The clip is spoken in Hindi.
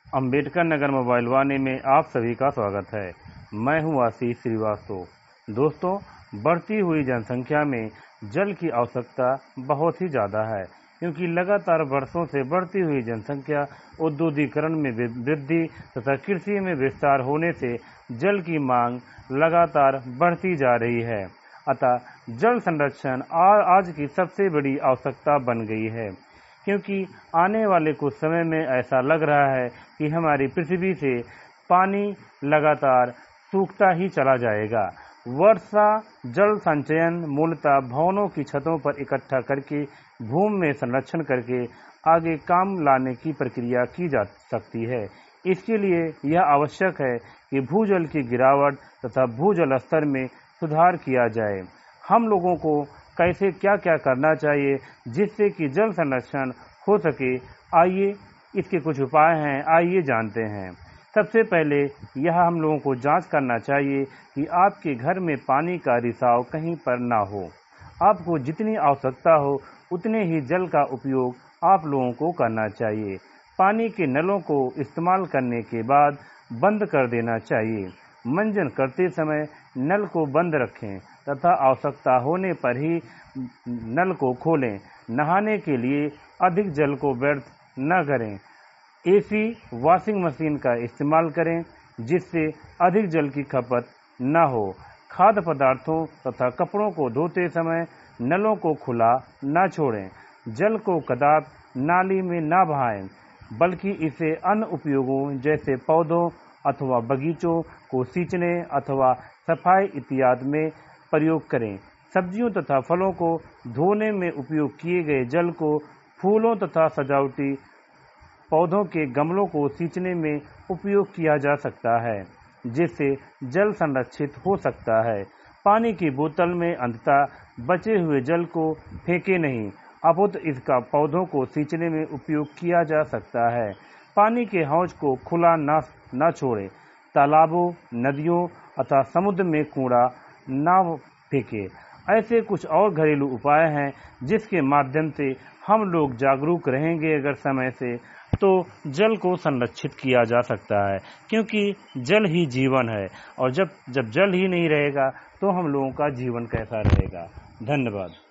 अंबेडकर नगर मोबाइल वाणी में आप सभी का स्वागत है। मैं हूं आशीष श्रीवास्तव। दोस्तों, बढ़ती हुई जनसंख्या में जल की आवश्यकता बहुत ही ज़्यादा है, क्योंकि लगातार वर्षों से बढ़ती हुई जनसंख्या, औद्योगिकरण में वृद्धि तथा कृषि में विस्तार होने से जल की मांग लगातार बढ़ती जा रही है। अतः जल संरक्षण आज की सबसे बड़ी आवश्यकता बन गई है, क्योंकि आने वाले कुछ समय में ऐसा लग रहा है कि हमारी पृथ्वी से पानी लगातार सूखता ही चला जाएगा। वर्षा जल संचयन मूलतः भवनों की छतों पर इकट्ठा करके भूमि में संरक्षण करके आगे काम लाने की प्रक्रिया की जा सकती है। इसके लिए यह आवश्यक है कि भूजल की गिरावट तथा भूजल स्तर में सुधार किया जाए। हम लोगों को कैसे क्या क्या करना चाहिए जिससे कि जल संरक्षण हो सके, आइए इसके कुछ उपाय हैं, आइए जानते हैं। सबसे पहले यह हम लोगों को जांच करना चाहिए कि आपके घर में पानी का रिसाव कहीं पर ना हो। आपको जितनी आवश्यकता हो उतने ही जल का उपयोग आप लोगों को करना चाहिए। पानी के नलों को इस्तेमाल करने के बाद बंद कर देना चाहिए। मंजन करते समय नल को बंद रखें तथा आवश्यकता होने पर ही नल को खोलें। नहाने के लिए अधिक जल को व्यर्थ न करें। एसी, वॉशिंग मशीन का इस्तेमाल करें जिससे अधिक जल की खपत न हो। खाद्य पदार्थों तथा कपड़ों को धोते समय नलों को खुला न छोड़ें। जल को कदापि नाली में न बहाएं, बल्कि इसे अन्य उपयोगों जैसे पौधों अथवा बगीचों को सींचने अथवा सफाई इत्यादि में प्रयोग करें। सब्जियों तथा फलों को धोने में उपयोग किए गए जल को फूलों तथा सजावटी पौधों के गमलों को सींचने में उपयोग किया जा सकता है, जिससे जल संरक्षित हो सकता है। पानी की बोतल में अंततः बचे हुए जल को फेंके नहीं, अपितु इसका पौधों को सींचने में उपयोग किया जा सकता है। पानी के हौज को खुला न छोड़ें। तालाबों, नदियों अथवा समुद्र में कूड़ा न फेंके। ऐसे कुछ और घरेलू उपाय हैं जिसके माध्यम से हम लोग जागरूक रहेंगे अगर समय से, तो जल को संरक्षित किया जा सकता है, क्योंकि जल ही जीवन है। और जब जल ही नहीं रहेगा तो हम लोगों का जीवन कैसा रहेगा। धन्यवाद।